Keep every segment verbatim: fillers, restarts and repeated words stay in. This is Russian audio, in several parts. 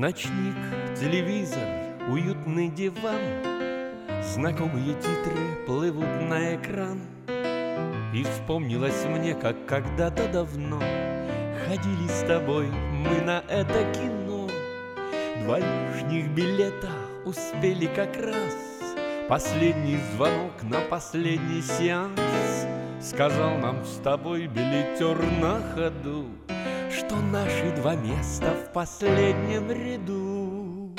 Ночник, телевизор, уютный диван, знакомые титры плывут на экран. И вспомнилось мне, как когда-то давно ходили с тобой мы на это кино. Два лишних билета успели как раз. Последний звонок на последний сеанс сказал нам с тобой билетер на ходу, что наши два места в последнем ряду.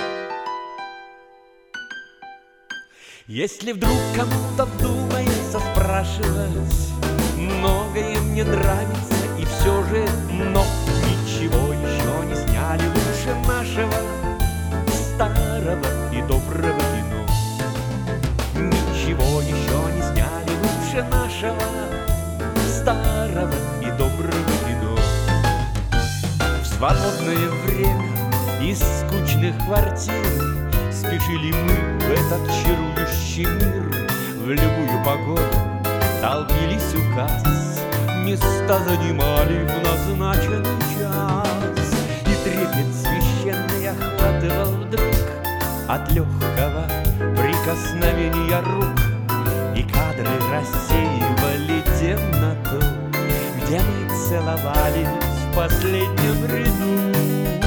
Если вдруг кому-то вдумается спрашивать, многое мне нравится и все же, но ничего еще не сняли лучше нашего старого и доброго кино. Ничего еще не сняли лучше нашего старого и доброго кино. В свободное время из скучных квартир спешили мы в этот чарующий мир. В любую погоду толпились у касс, места занимали в назначенный час. И трепет священный охватывал вдруг от легкого прикосновения рук. И кадры рассеивали темноту, где мы целовались в последнем ряду.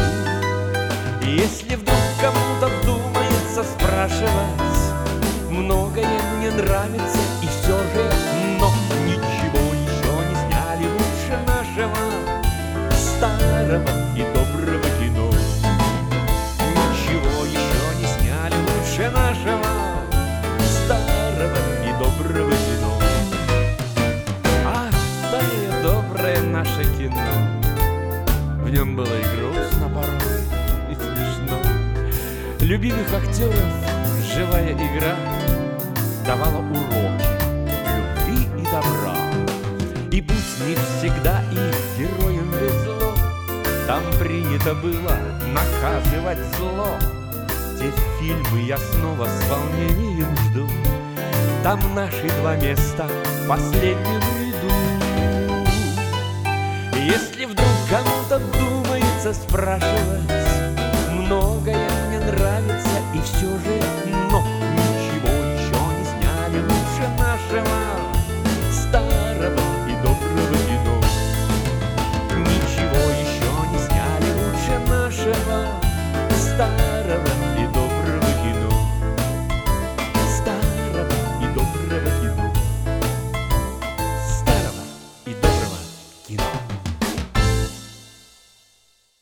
Если вдруг кому-то вдумается спрашивать, многое мне нравится и все же, но ничего еще не сняли лучше нашего старого и доброго кино. Ничего еще не сняли лучше нашего старого и доброго кино. Ах, старое доброе наше кино, в нем было и грустно порой, и смешно. Любимых актеров живая игра давала уроки любви и добра. И пусть не всегда их героям везло, там принято было наказывать зло. Те фильмы я снова с волнением жду, там наши два места в последнем ряду. Если вдруг кому-то вдумается спрашивать, многое мне нравится и все же, но ничего еще не сняли лучше нашего старого и доброго кино. Ничего еще не сняли лучше нашего старого и доброго кино. Старого и доброго кино. Старого и доброго кино.